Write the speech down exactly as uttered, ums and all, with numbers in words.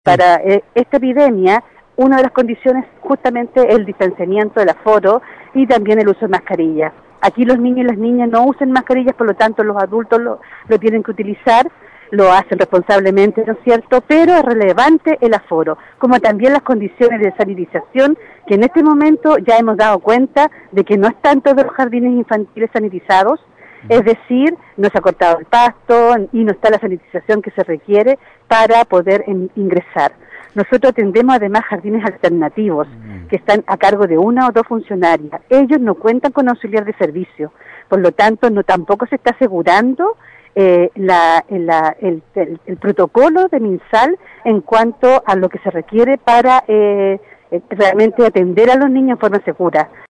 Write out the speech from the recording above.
Sí. Para eh, esta epidemia, una de las condiciones justamente es el distanciamiento del aforo y también el uso de mascarillas. Aquí los niños y las niñas no usan mascarillas, por lo tanto los adultos lo, lo tienen que utilizar, lo hacen responsablemente, ¿no es cierto? Pero es relevante el aforo, como también las condiciones de sanitización, que en este momento ya hemos dado cuenta de que no están todos los jardines infantiles sanitizados, es decir, no se ha cortado el pasto y no está la sanitización que se requiere para poder en, ingresar. Nosotros atendemos además jardines alternativos que están a cargo de una o dos funcionarias. Ellos no cuentan con auxiliar de servicio, por lo tanto no tampoco se está asegurando eh, la, la, el, el, el protocolo de MinSal en cuanto a lo que se requiere para eh, realmente atender a los niños en forma segura.